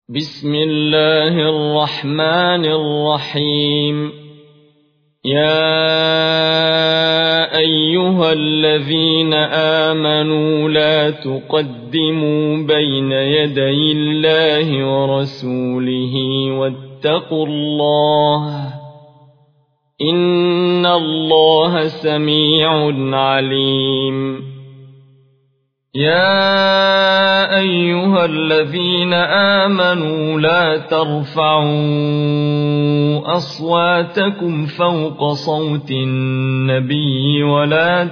بسم الله الرحمن الرحيم. يا أيها الذين آمنوا لا تقدموا بين يدي الله ورسوله واتقوا الله إن الله سميع عليم. يا أيها الذين آمنوا لا ترفعوا أصواتكم فوق صوت النبي ولا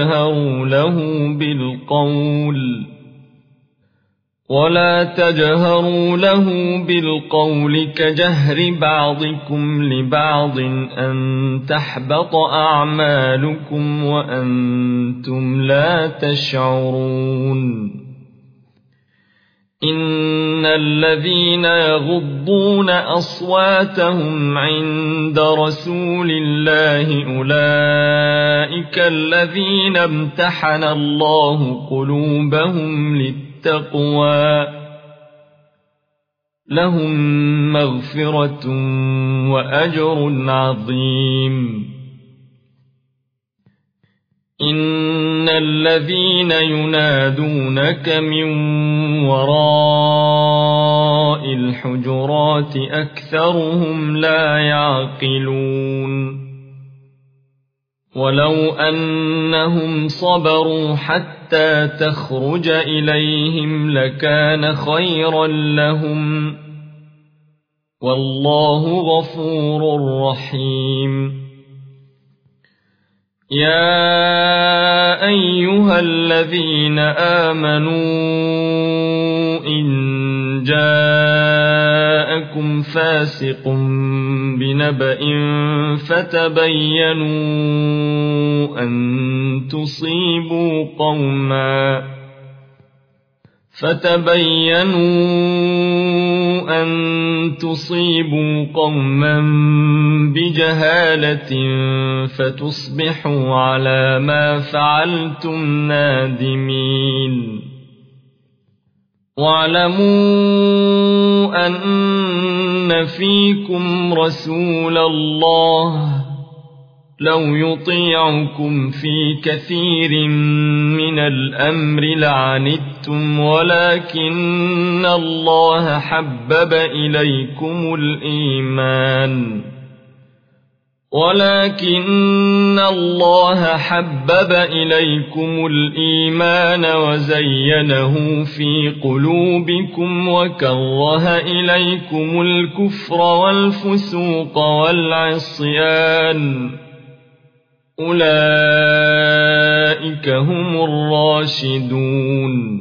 تجهروا له بالقول كجهر بعضكم لبعض أن تحبط أعمالكم وأنتم لا تشعرون. إن الذين يغضون أصواتهم عند رسول الله أولئك الذين امتحن الله قلوبهم للتقوى لهم مغفرة وأجر عظيم. إن الذين ينادونك من وراء الحجرات أكثرهم لا يعقلون. ولو أنهم صبروا حتى تخرج إليهم لكان خيرا لهم والله غفور رحيم. يا أيها الذين آمنوا إن جاءكم فاسق بنبأ فتبينوا أن تصيبوا قوما بجهالة فتصبحوا على ما فعلتم نادمين. واعلموا أن فيكم رسول الله لو يطيعكم في كثير من الأمر لعنتم ولكن الله حبب إليكم الإيمان وزينه في قلوبكم وكره إليكم الكفر والفسوق والعصيان أولئك هم الراشدون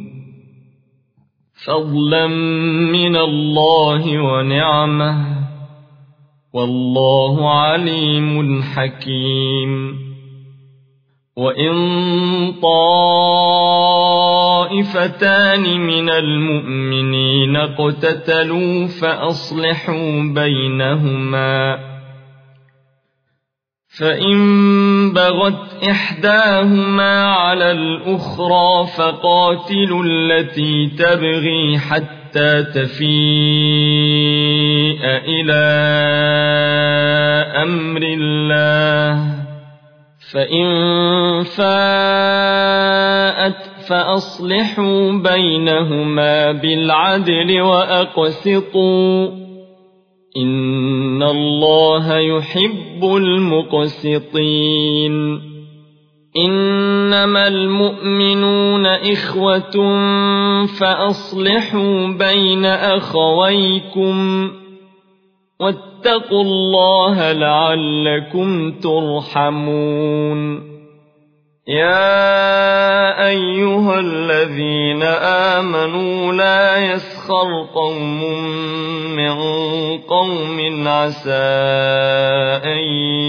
فضلا من الله ونعمه والله عليم حكيم. وإن طائفتان من المؤمنين اقتتلوا فأصلحوا بينهما فإن بغت إحداهما على الأخرى فقاتلوا التي تبغي حتى تفيء إلى أمر الله فإن فاءت فأصلحوا بينهما بالعدل وأقسطوا إن الله يحب المقسطين. إنما المؤمنون إخوة فأصلحوا بين أخويكم واتقوا الله لعلكم ترحمون. يا أيها الذين آمنوا لا يسخر قوم من قوم عسى أن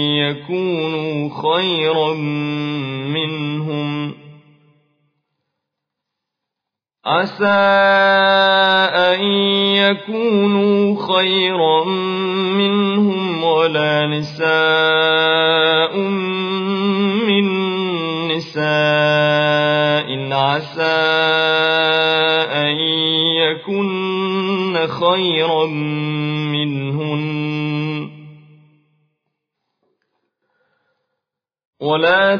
يكونوا خيرا منهم ولا نساء من نساء عسى أن يكن خيرا منهن ولا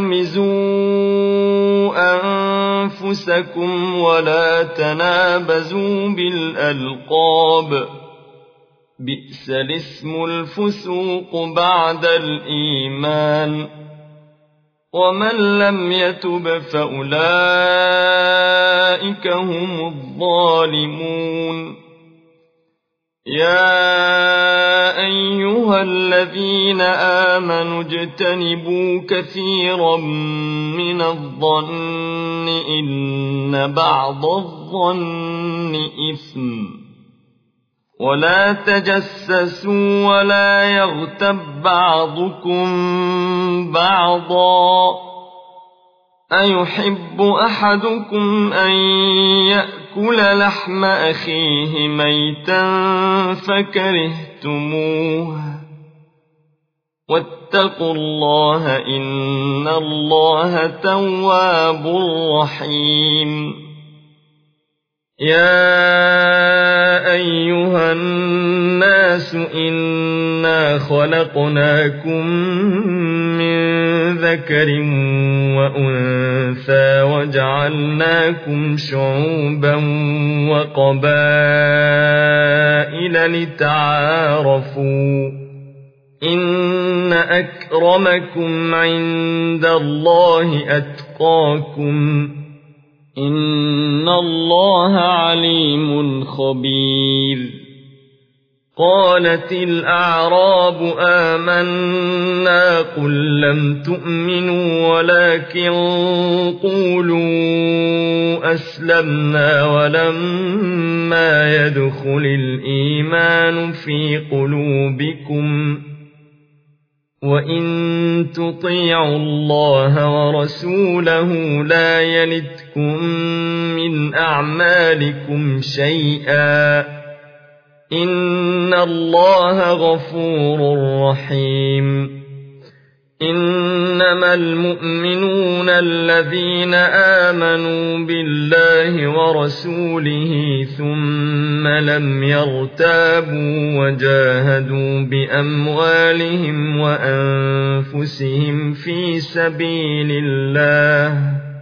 تلمزوا أنفسكم ولا تنابزوا بالألقاب بئس الاسم الفسوق بعد الإيمان ومن لم يتب فأولئك هم الظالمون يا أيها الذين آمنوا اجتنبوا كثيرا من الظن إن بعض الظن إثم ولا تجسسوا ولا يغتب بعضكم بعضا أيحب أحدكم أن يأكل لحم أخيه ميتا فكرهتموه واتقوا الله إن الله تواب رحيم يا أيها الناس إنا خلقناكم من ذكر وأنثى وجعلناكم شعوبا وقبائل لتعارفوا إن أكرمكم عند الله أتقاكم إن الله عليم خبير قالت الأعراب آمنا قل لم تؤمنوا ولكن قولوا أسلمنا ولما يدخل الإيمان في قلوبكم وإن تطيعوا الله ورسوله لا يلتكم من أعمالكم شيئا إن الله غفور رحيم إنما المؤمنون الذين آمنوا بالله ورسوله ثم لم يرتابوا وجاهدوا بأموالهم وأنفسهم في سبيل الله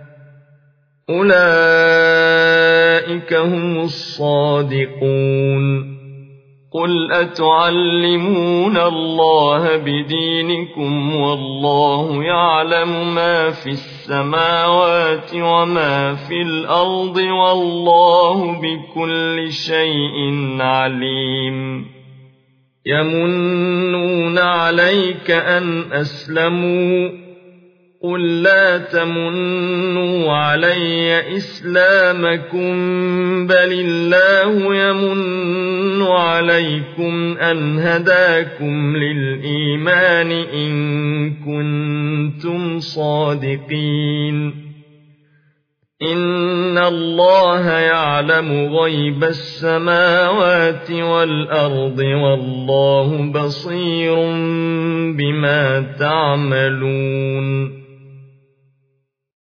أولئك هم الصادقون قل أتعلمون الله بدينكم والله يعلم ما في السماوات وما في الأرض والله بكل شيء عليم يمنون عليك أن أسلموا قل لا تمنوا علي إسلامكم بل الله يمن عليكم أن هداكم للإيمان إن كنتم صادقين إن الله يعلم غيب السماوات والأرض والله بصير بما تعملون